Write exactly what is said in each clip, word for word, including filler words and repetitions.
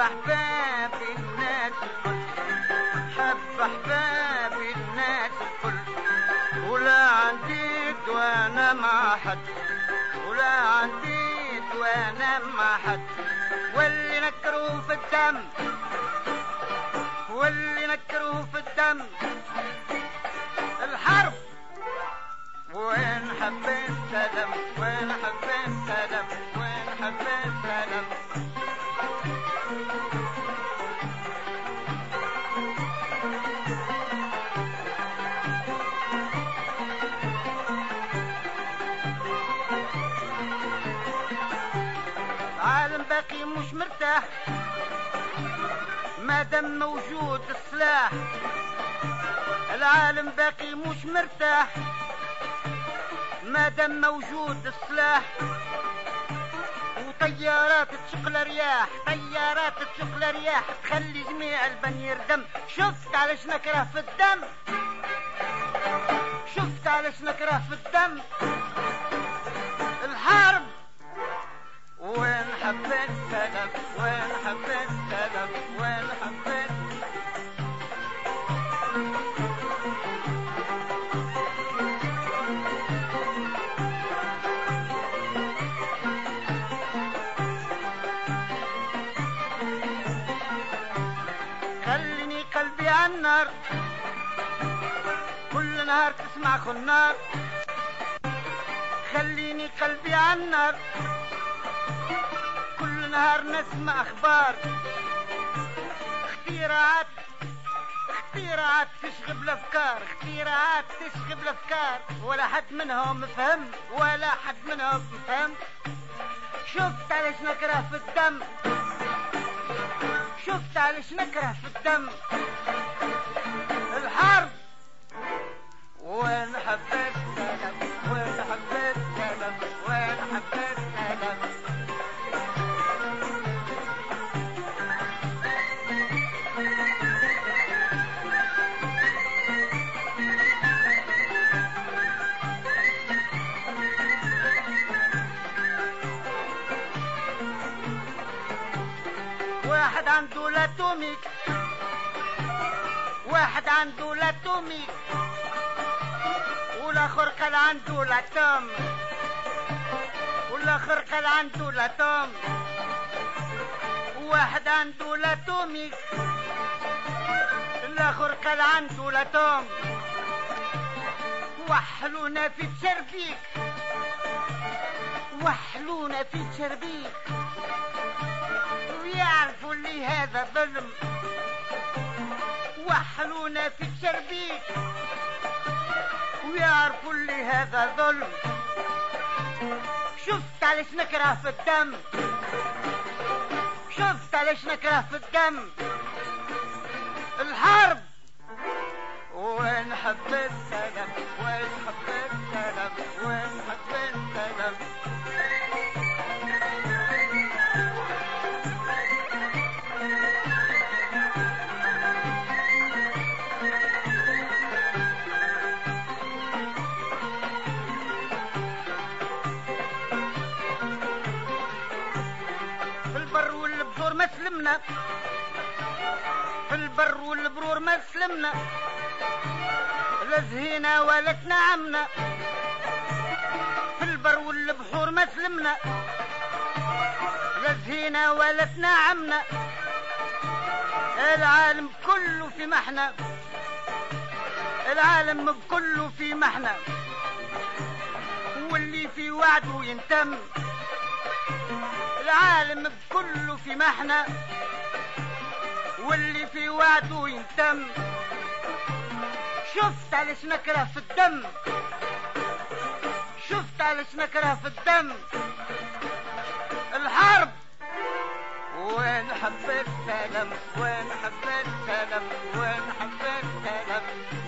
احباب الناس الكل، حب احباب الناس الكل، ولا عندي وانا مع حد، ولا عندي وانا مع حد، واللي نكروا في الدم، واللي نكروا في الدم الحرب. وين حبيت سلام، وين حبيت سلام، وين حبيت سلام. العالم باقي مش مرتاح مادام موجود السلاح، العالم باقي مش مرتاح مادام موجود السلاح، وطيارات تشق رياح، طيارات تشق رياح تخلي جميع البن يردم. شفت علاش نكره في الدم، شفت علاش نكره في الدم الحرب. وين حبيت سلام، وين حبيت سلام، وين حبيت. خليني قلبي عالنار كل نهار تسمع خنار، خليني قلبي عالنار كل نهار نسمع اخبار، اختراعات اختراعات تشغب الافكار، اختراعات تشغب الافكار، ولا حد منهم فهم، ولا حد منهم فهم. شفت علاش نكره في الدم، شفت علاش نكره في الدم الحرب. وين حبيت سلام، وين حبيت سلام، وين حبيت سلام. واحد عنده لاتوميك، واحد عنده لاتوميك، والاخر قال عنده لاتوم، والاخر قال عنده لاتوم. واحد عنده لاتوميك، الاخر قال عنده لاتوم. وحلونا في تشربيك، وحلونا في تشربيك، ويعرفوا اللي هذا ظلم. وحلونا في تشربيك ويعرفوا اللي هذا ظلم. شفت علاش نكره في الدم، شفت علاش نكره في الدم الحرب. وين حبيت سلام، وين حبيت سلام، وين حبيت سلام. في البر والبحور ما سلمنا، في البر والبرور ما سلمنا، لا زهينا ولا تنعمنا. في البر والبحور ما سلمنا، لا زهينا ولا تنعمنا. العالم كله في محنة، العالم كله في محنة، واللي في وعده ينتم. العالم كله في محنة، واللي في وعده ينتم. شفت علاش نكره في الدم، شفت علاش نكره في الدم الحرب. وين حبيت سلام، وين حبيت سلام، وين حبيت سلام.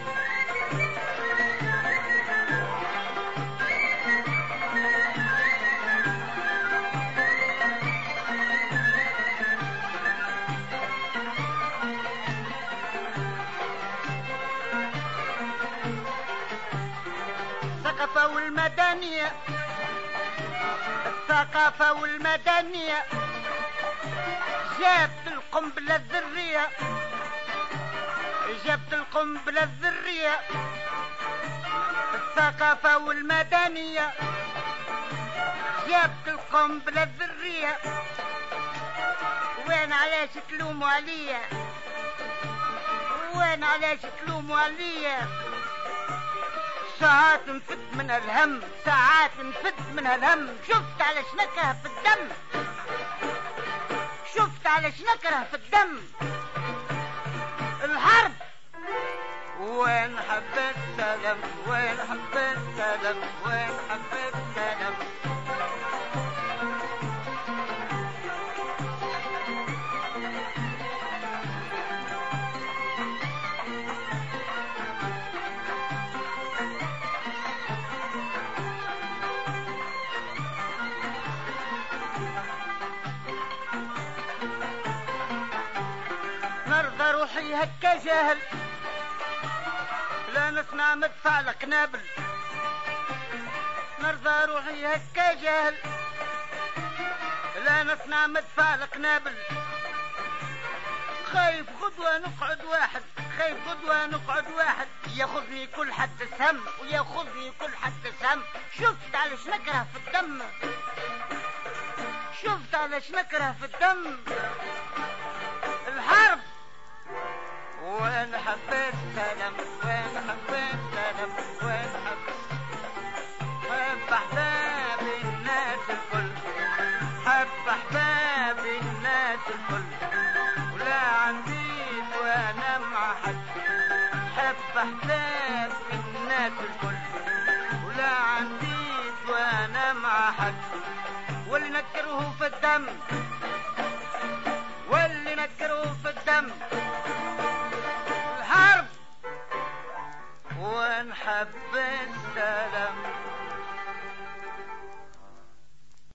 الثقافة والمدنية، الثقافة والمدنية جات القنبلة الذرية جبت القنبلة الذرية الثقافة والمدنية جبت القنبلة الذرية وين علاش تلوموا عليا وين علاش تلوموا عليا ساعات نفد من الهم ساعات نفد من الهم شفت علاش نكره في الدم شفت علاش نكره في الدم الحرب وين حبيت سلام وين حبيت سلام وين حبيت سلام نرضى روحي هكا جاهل لا نسمع مدفع القنابل نرضى روحي هكا جاهل لا نسمع مدفع القنابل خايف غدوة نقعد واحد خايف غدوة نقعد واحد ياخذني كل حد سم وياخذني كل حد سم شفت علاش نكره في الدم شفت علاش نكره في الدم الحرب وين حبيت سلام وين حبيت سلام وين حبيت حب احباب الناس الكل حب احباب الناس الكل ولا عندي وانا مع حد حب احباب الناس الكل ولا عندي وانا مع حد واللي نكره في الدم واللي نكره في الدم الحرب وين حبيت